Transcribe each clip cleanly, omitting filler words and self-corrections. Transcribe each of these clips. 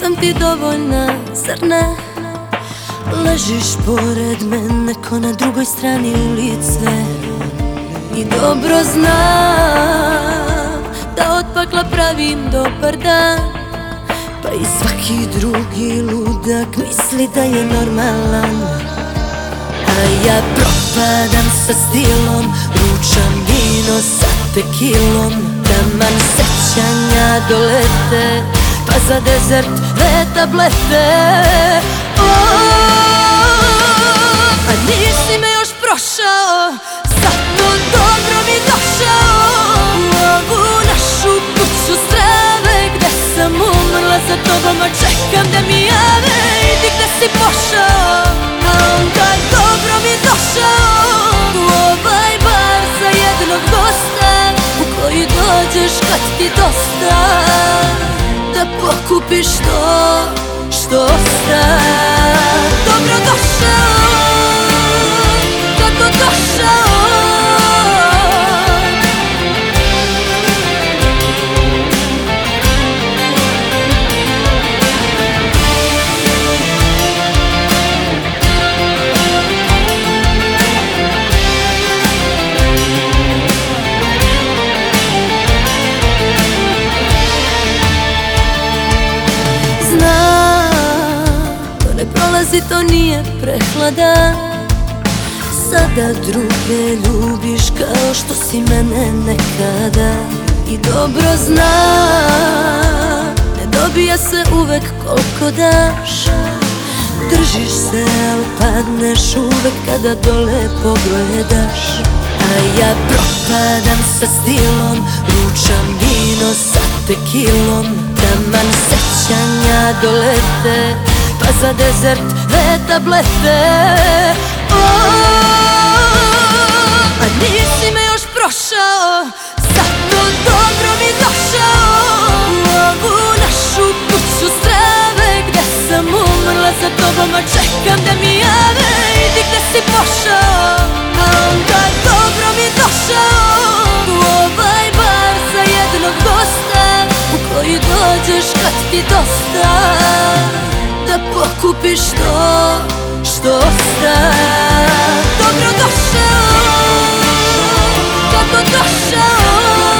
Nisam ti dovoljna, zar ne? Ležiš pored mene ko na drugoj strani ulice i dobro znam da od pakla pravim dobar dan, pa i svaki drugi ludak misli da je normalan. A ja propadam sa stilom, ručam vino sa tekilom, taman sećanja dolete, pa za dezert dve tablete. A nisi me još prošao, zato dobro mi došao u ovu našu kuću strave, gde sam umrla za tobom, a čekam da mi jave. Idi gde si pošao, a onda dobro mi došao u ovaj bar za jednog gosta, u koji dođeš kad ti dosta, da pokupiš to što ostaje. Dobro došao, kako došao. To nije prehlada, sada druge ljubiš kao što si mene nekada. I dobro znam, ne dobija se uvek koliko daš, držiš se al padneš uvek kada dole pogledaš. A ja propadam sa stilom, ručam vino sa tekilom, taman sećanja dolete, pa za dezert dve tablete. A nisi me još prošao, zato dobro mi došao u ovu našu kuću strave, gde sam umrla za tobom, a čekam da mi jave. Idi gde si pošao, a onda dobro mi došao u ovaj bar za jednog gosta, u koji dođeš kad ti dosta, da pokupiš to što ostaje. Dobro došao, kako došao.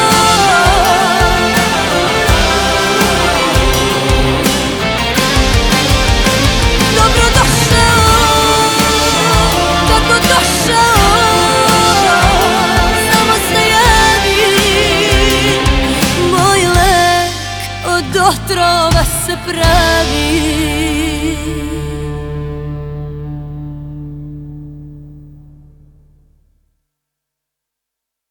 Dobro došao, kako došao. Samo se javi, moj lek od otrova se pravi.